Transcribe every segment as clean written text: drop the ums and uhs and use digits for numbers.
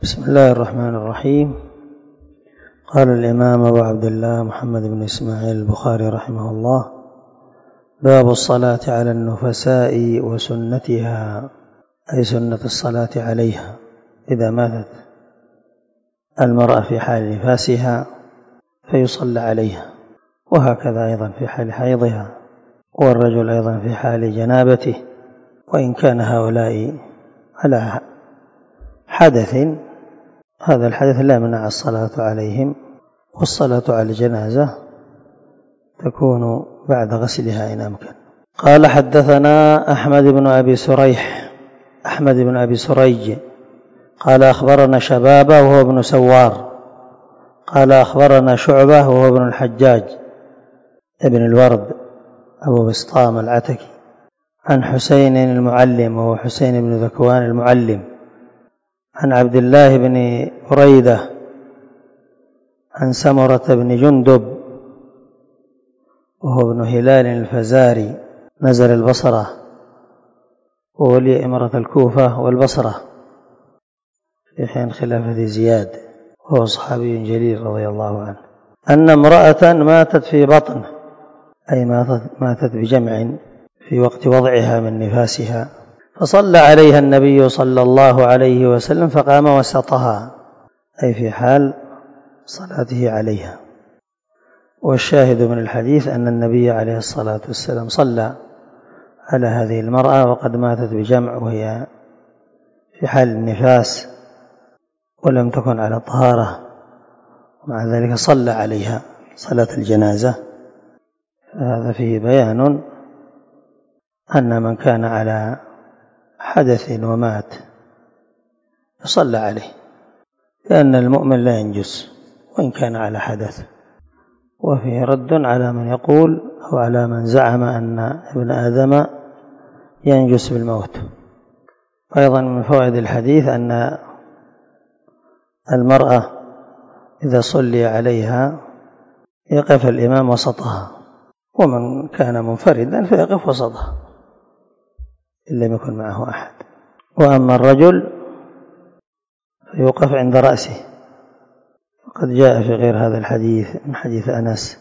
بسم الله الرحمن الرحيم. قال الإمام أبو عبد الله محمد بن إسماعيل البخاري رحمه الله: باب الصلاة على النفساء وسنتها، أي سنة الصلاة عليها إذا ماتت المرأة في حال نفاسها فيصلى عليها، وهكذا أيضا في حال حيضها، والرجل أيضا في حال جنابته، وإن كان هؤلاء على حدث هذا الحدث لا يمنع الصلاة عليهم، والصلاة على الجنازة تكون بعد غسلها إن أمكن. قال: حدثنا أحمد بن أبي سريج قال: أخبرنا شبابة وهو ابن سوار قال: أخبرنا شعبة وهو ابن الحجاج ابن الورد أبو بسطام العتكي عن حسين المعلم وهو حسين بن ذكوان المعلم عن عبد الله بن بريدة عن سمرة بن جندب وهو ابن هلال الفزاري نزل البصرة وولي إمارة الكوفة والبصرة في حين خلافة زياد، وهو صحابي جليل رضي الله عنه، أن امرأة ماتت في بطنه، أي ماتت بجمع في وقت وضعها من نفاسها، فصلى عليها النبي صلى الله عليه وسلم فقام وسطها، أي في حال صلاته عليها. والشاهد من الحديث أن النبي عليه الصلاة والسلام صلى على هذه المرأة وقد ماتت بجمع وهي في حال النفاس ولم تكن على طهارة، ومع ذلك صلى عليها صلاة الجنازة. هذا فيه بيان أن من كان على حدث ومات يصلى عليه، لأن المؤمن لا ينجس وإن كان على حدث. وفيه رد على من يقول أو على من زعم أن ابن آدم ينجس بالموت. أيضا من فوائد الحديث أن المرأة إذا صلي عليها يقف الإمام وسطها، ومن كان منفردا فيقف وسطها إن لم يكن معه أحد. وأما الرجل فيوقف عند رأسه، وقد جاء في غير هذا الحديث من حديث أنس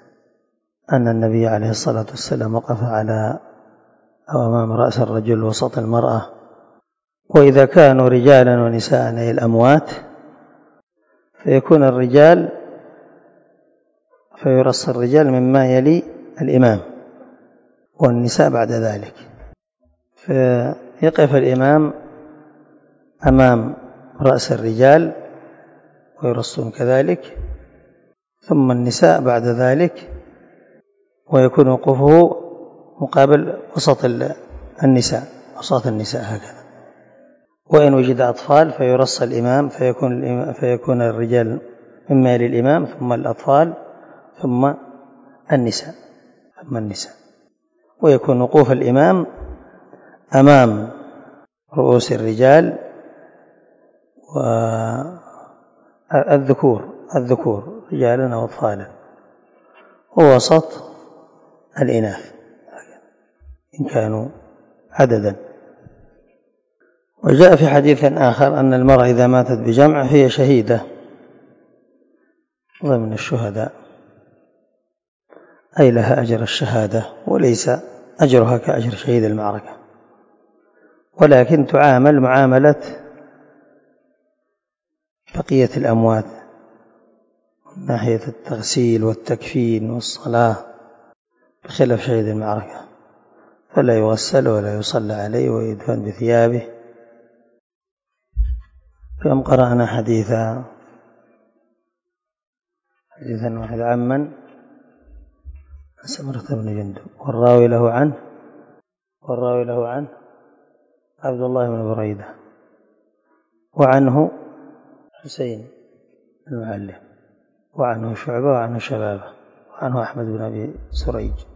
أن النبي عليه الصلاة والسلام وقف على أو أمام رأس الرجل وسط المرأة. وإذا كانوا رجالا ونساء أي الأموات فيكون الرجال فيرص الرجال مما يلي الإمام، والنساء بعد ذلك، فيقف الإمام أمام رأس الرجال ويرصون كذلك، ثم النساء بعد ذلك، ويكون وقوفه مقابل وسط النساء هكذا. وإن وجد أطفال فيرص الإمام فيكون الرجال مما يلي الإمام، ثم الأطفال، ثم النساء، ويكون وقوف الإمام أمام رؤوس الرجال والذكور رجالا وأطفالا، ووسط الإناث إن كانوا عددا. وجاء في حديث آخر أن المرأة إذا ماتت بجمع هي شهيدة ضمن الشهداء، أي لها أجر الشهادة وليس أجرها كأجر شهيد المعركة، ولكن تعامل معاملة بقية الأموات من ناحية التغسيل والتكفين والصلاة، بخلاف شهيد المعركة، فلا يغسل ولا يصلى عليه ويدفن بثيابه. كم قرأنا حديثا واحد عمن سمرة بن جندب، والراوي له عنه عبد الله بن بريدة، وعنه حسين المعلم، وعنه شعبة، وعنه شبابة، وعنه أحمد بن أبي سريج.